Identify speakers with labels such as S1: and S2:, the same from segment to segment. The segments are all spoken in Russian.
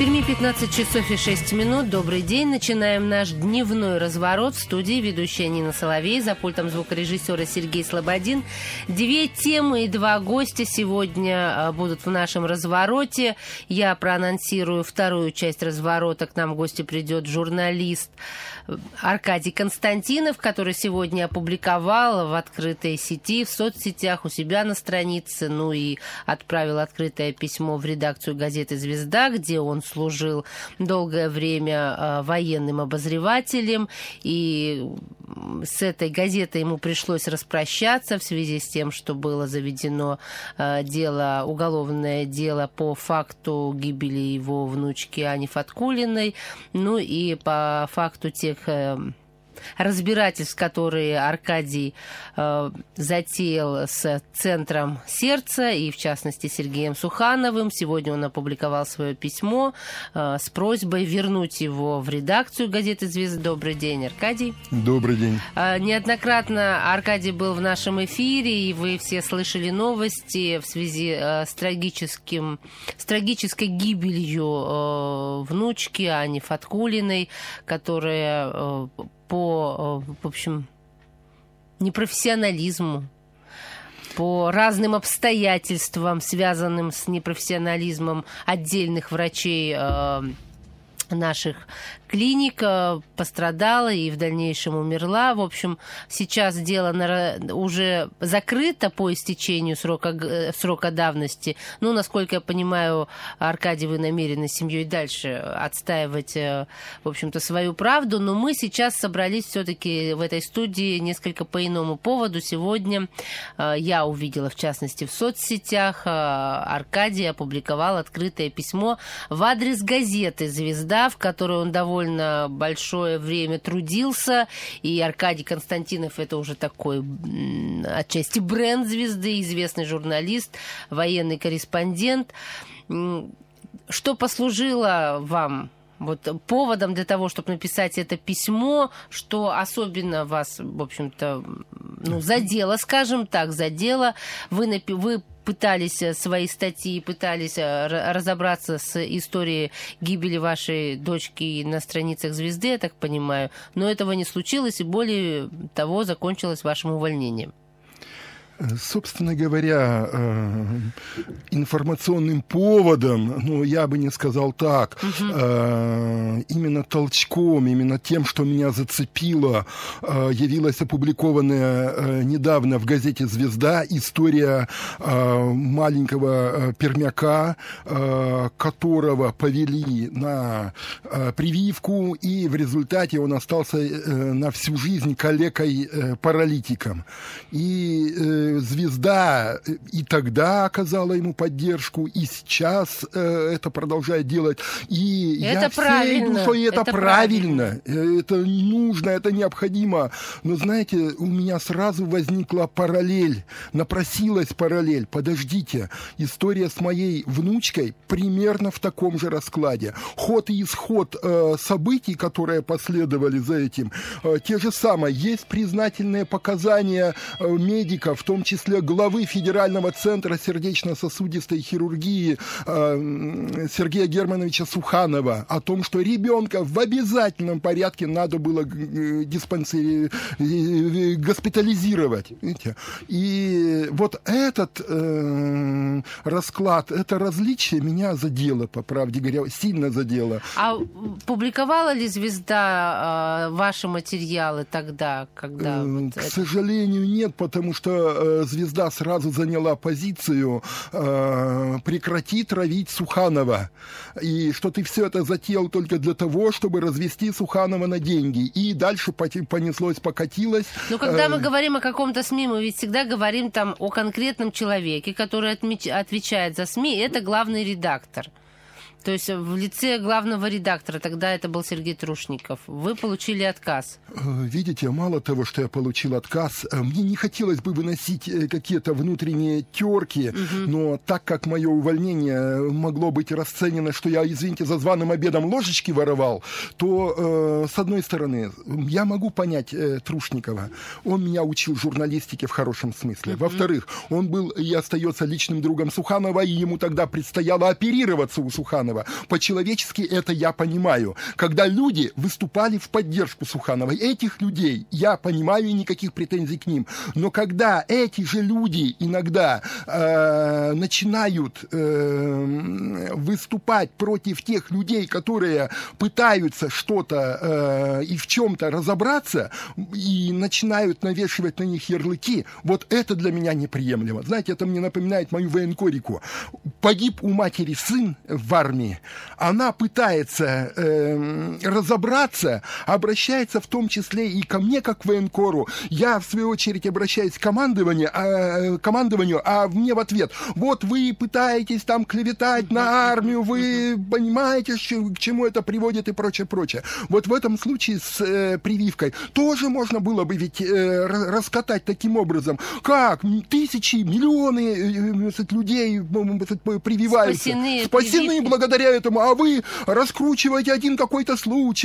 S1: Перми 15 часов и 6 минут. Добрый день. Начинаем наш дневной разворот. В студии ведущая Нина Соловей, за пультом звукорежиссера Сергей Слободин. 2 темы и 2 гостя сегодня будут в нашем развороте. Я проанонсирую вторую часть разворота. К нам в гости придет журналист Аркадий Константинов, который сегодня опубликовал в открытой сети, в соцсетях, у себя на странице, ну и отправил открытое письмо в редакцию газеты «Звезда», где он служил долгое время военным обозревателем, и с этой газетой ему пришлось распрощаться в связи с тем, что было заведено уголовное дело по факту гибели его внучки Ани Фаткуллиной, ну и по факту тех разбирательств, которые Аркадий затеял с Центром сердца и, в частности, Сергеем Сухановым. Сегодня он опубликовал свое письмо с просьбой вернуть его в редакцию газеты «Звезда». Добрый день, Аркадий.
S2: Добрый день.
S1: Неоднократно Аркадий был в нашем эфире, и вы все слышали новости в связи с трагической гибелью внучки Ани Фаткуллиной, которая по, в общем, непрофессионализму, по разным обстоятельствам, связанным с непрофессионализмом отдельных врачей наших клиник, пострадала и в дальнейшем умерла. В общем, сейчас дело уже закрыто по истечению срока давности. Ну, насколько я понимаю, Аркадий, вы намерены с семьей дальше отстаивать, в общем-то, свою правду. Но мы сейчас собрались все-таки в этой студии несколько по иному поводу. Сегодня я увидела, в частности, в соцсетях, Аркадий опубликовал открытое письмо в адрес газеты «Звезда», в которой он довольно большое время трудился, и Аркадий Константинов — это уже такой отчасти бренд «Звезды», известный журналист, военный корреспондент. Что послужило вам поводом для того, чтобы написать это письмо, что особенно вас, в общем-то, задело, скажем так, задело? Вы пытались свои статьи, пытались разобраться с историей гибели вашей дочки на страницах «Звезды», я так понимаю, но этого не случилось, и более того, закончилось вашим увольнением.
S2: Собственно говоря, информационным поводом, я бы не сказал так, именно толчком, именно тем, что меня зацепило, явилась опубликованная недавно в газете «Звезда» история маленького пермяка, которого повели на прививку, и в результате он остался на всю жизнь калекой-паралитиком. И «Звезда» и тогда оказала ему поддержку, и сейчас это продолжает делать. И
S1: это
S2: я
S1: правильно.
S2: Все иду, что это правильно, это нужно, это необходимо. Но, знаете, у меня сразу возникла параллель, напросилась параллель. Подождите, история с моей внучкой примерно в таком же раскладе. Ход и исход событий, которые последовали за этим, те же самые. Есть признательные показания медиков, в том числе главы Федерального центра сердечно-сосудистой хирургии Сергея Германовича Суханова о том, что ребенка в обязательном порядке надо было госпитализировать. Видите? И вот этот расклад, это различие меня задело, по правде говоря, сильно задело.
S1: А публиковала ли «Звезда» ваши материалы тогда, когда...
S2: К сожалению, нет, потому что «Звезда» сразу заняла позицию «прекрати травить Суханова», и что ты все это затеял только для того, чтобы развести Суханова на деньги. И дальше понеслось, покатилось.
S1: Но когда мы говорим о каком-то СМИ, мы ведь всегда говорим там о конкретном человеке, который отвечает за СМИ, это главный редактор. То есть в лице главного редактора, тогда это был Сергей Трушников, вы получили отказ.
S2: Видите, мало того, что я получил отказ, мне не хотелось бы выносить какие-то внутренние терки, но так как мое увольнение могло быть расценено, что я, извините, за званым обедом ложечки воровал, то, с одной стороны, я могу понять Трушникова. Он меня учил журналистике в хорошем смысле. Во-вторых, он был и остается личным другом Суханова, и ему тогда предстояло оперироваться у Суханова. Суханова. По-человечески это я понимаю. Когда люди выступали в поддержку Суханова, этих людей я понимаю, и никаких претензий к ним. Но когда эти же люди иногда начинают выступать против тех людей, которые пытаются что-то и в чем-то разобраться, и начинают навешивать на них ярлыки, вот это для меня неприемлемо. Знаете, это мне напоминает мою военкорику. Погиб у матери сын в армии, она пытается разобраться, обращается в том числе и ко мне, как к военкору. Я, в свою очередь, обращаюсь к командованию, а мне в ответ: вот вы пытаетесь там клеветать на армию, вы понимаете, к чему это приводит и прочее, прочее. Вот в этом случае с прививкой тоже можно было бы ведь раскатать таким образом. Как? Тысячи, миллионы людей прививаются. Спасены благодаря этому, а вы раскручиваете один какой-то случай,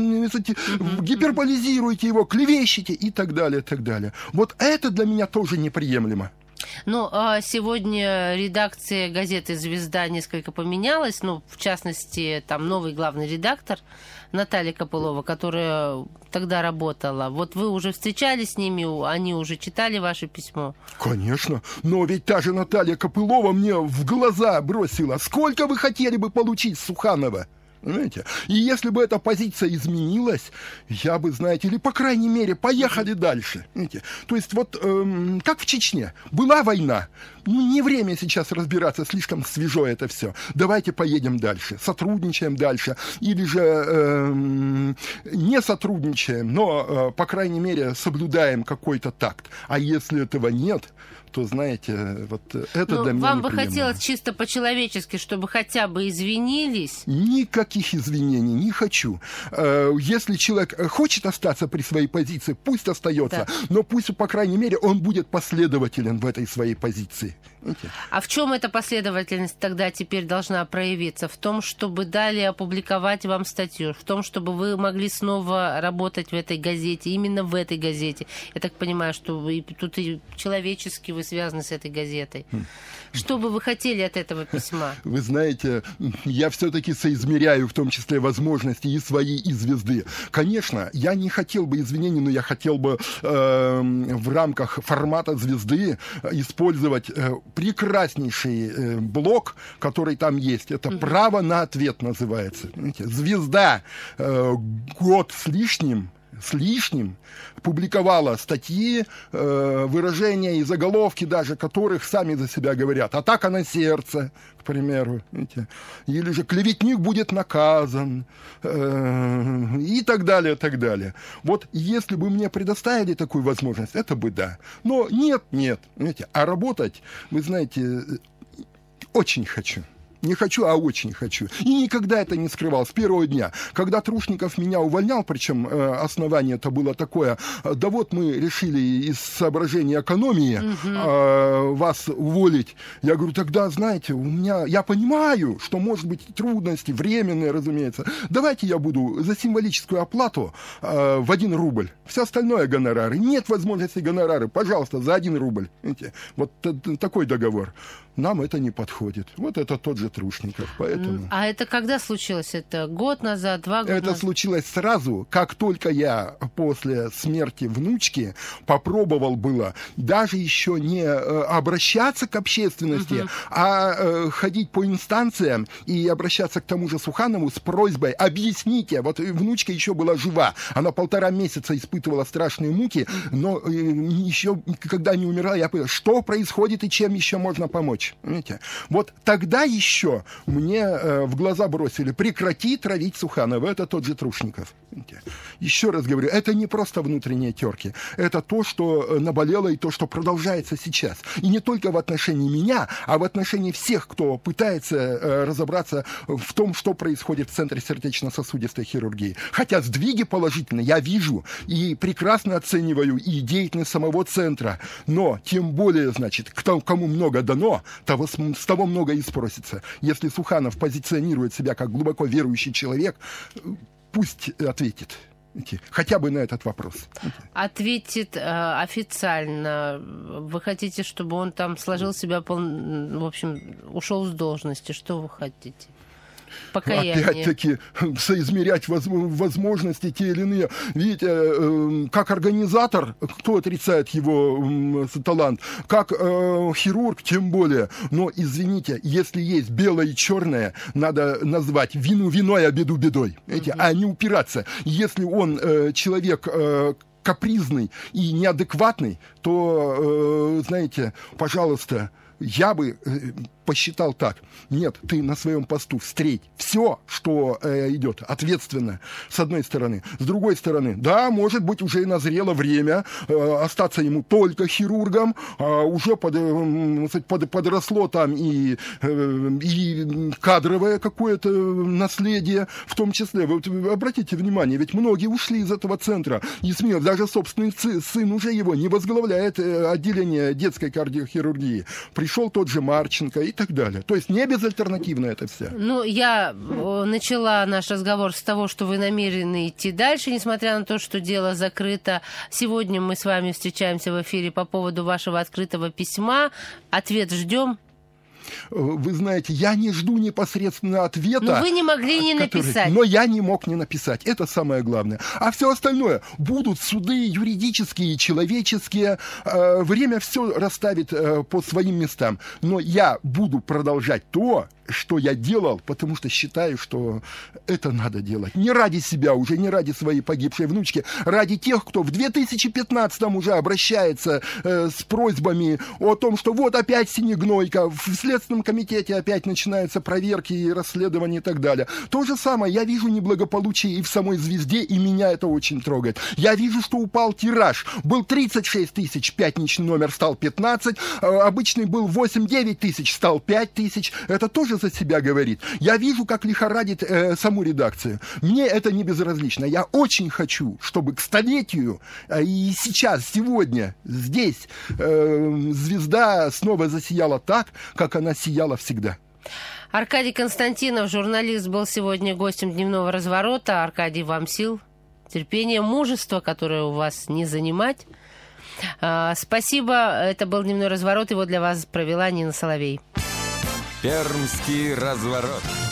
S2: гиперболизируете его, клевещете и так далее, и так далее. Вот это для меня тоже неприемлемо.
S1: Ну, а сегодня редакция газеты «Звезда» несколько поменялась. Ну, в частности, там новый главный редактор Наталья Копылова, которая тогда работала. Вот вы уже встречались с ними, они уже читали ваше письмо?
S2: Конечно. Но ведь та же Наталья Копылова мне в глаза бросила: сколько вы хотели бы получить с Суханова? Понимаете? И если бы эта позиция изменилась, я бы, знаете, или, по крайней мере, поехали дальше. Понимаете? То есть вот как в Чечне. Была война. Ну, не время сейчас разбираться, слишком свежо это все. Давайте поедем дальше, сотрудничаем дальше. Или же не сотрудничаем, но, по крайней мере, соблюдаем какой-то такт. А если этого нет, то, знаете, вот это для меня
S1: вам
S2: неприемлемо.
S1: Бы хотелось чисто по-человечески, чтобы хотя бы извинились?
S2: Никаких извинений не хочу. Если человек хочет остаться при своей позиции, пусть остается, да. Но пусть, по крайней мере, он будет последователен в этой своей позиции.
S1: А в чем эта последовательность тогда теперь должна проявиться? В том, чтобы далее опубликовать вам статью, в том, чтобы вы могли снова работать в этой газете, именно в этой газете. Я так понимаю, что вы тут и человечески вы связаны с этой газетой. Что бы вы хотели от этого письма?
S2: Вы знаете, я все-таки соизмеряю в том числе возможности и свои, и «Звезды». Конечно, я не хотел бы извинений, но я хотел бы в рамках формата «Звезды» использовать прекраснейший блок, который там есть. Это «Право на ответ» называется. Знаете, «Звезда» год с лишним публиковала статьи, выражения и заголовки даже, которых сами за себя говорят. «Атака на сердце», к примеру. Видите? Или же «Клеветник будет наказан», и так далее, так далее. Вот если бы мне предоставили такую возможность, это бы да. Но нет. Видите? А работать, вы знаете, очень хочу. Не хочу, а очень хочу. И никогда это не скрывал с первого дня. Когда Трушников меня увольнял, причем основание это было такое: да вот мы решили из соображений экономии вас уволить. Я говорю: тогда, знаете, я понимаю, что может быть трудности, временные, разумеется. Давайте я буду за символическую оплату в 1 рубль. Все остальное гонорары. Нет возможности гонорары. Пожалуйста, за 1 рубль. Видите? Вот такой договор. Нам это не подходит. Вот это тот же Трушников. Поэтому...
S1: А это когда случилось? Это год назад, 2 года назад?
S2: Это случилось сразу, как только я после смерти внучки попробовал было даже еще не обращаться к общественности, а ходить по инстанциям и обращаться к тому же Суханову с просьбой: объясните. Вот внучка еще была жива. Она 1,5 месяца испытывала страшные муки, но еще, когда не умерла, я понял, что происходит и чем еще можно помочь. Понимаете? Вот тогда еще мне в глаза бросили: прекрати травить Суханова. Это тот же Трушников. Понимаете? Еще раз говорю, это не просто внутренние терки. Это то, что наболело и то, что продолжается сейчас. И не только в отношении меня, а в отношении всех, кто пытается разобраться в том, что происходит в Центре сердечно-сосудистой хирургии. Хотя сдвиги положительные я вижу и прекрасно оцениваю и деятельность самого центра. Но тем более, значит, кому много дано, с того много и спросится. Если Суханов позиционирует себя как глубоко верующий человек, пусть ответит. Хотя бы на этот вопрос.
S1: Ответит официально. Вы хотите, чтобы он там сложил себя, в общем, ушел с должности? Что вы хотите? покаяние.
S2: Опять-таки, соизмерять возможности те или иные. Видите, как организатор, кто отрицает его талант, как хирург, тем более. Но, извините, если есть белое и черное, надо назвать вину виной, а беду бедой. А не упираться. Если он человек капризный и неадекватный, то, знаете, пожалуйста, я бы посчитал так. Нет, ты на своем посту встреть все, что идет ответственно, с одной стороны. С другой стороны, да, может быть, уже и назрело время остаться ему только хирургом, уже подросло там и кадровое какое-то наследие, в том числе. Вы обратите внимание, ведь многие ушли из этого центра, и даже собственный сын уже его не возглавляет отделение детской кардиохирургии. Пришел тот же Марченко и так далее. То есть не безальтернативно это все.
S1: Ну, я начала наш разговор с того, что вы намерены идти дальше, несмотря на то, что дело закрыто. Сегодня мы с вами встречаемся в эфире по поводу вашего открытого письма. Ответ ждем.
S2: Вы знаете, я не жду непосредственно ответа.
S1: Но вы не могли не написать.
S2: Но я не мог не написать. Это самое главное. А все остальное. Будут суды юридические, человеческие. Время все расставит по своим местам. Но я буду продолжать то, что я делал, потому что считаю, что это надо делать. Не ради себя уже, не ради своей погибшей внучки, ради тех, кто в 2015-м уже обращается с просьбами о том, что вот опять Синегнойка, в Следственном комитете опять начинаются проверки и расследования и так далее. То же самое, я вижу неблагополучие и в самой «Звезде», и меня это очень трогает. Я вижу, что упал тираж. Был 36 тысяч, пятничный номер стал 15, обычный был 8-9 тысяч, стал 5 тысяч. Это тоже за себя говорит. Я вижу, как лихорадит саму редакцию. Мне это не безразлично. Я очень хочу, чтобы к столетию и сейчас, сегодня, здесь «Звезда» снова засияла так, как она сияла всегда.
S1: Аркадий Константинов, журналист, был сегодня гостем «Дневного разворота». Аркадий, вам сил, терпения, мужества, которое у вас не занимать. Спасибо. Это был «Дневной разворот». Его для вас провела Нина Соловей.
S3: Пермский разворот.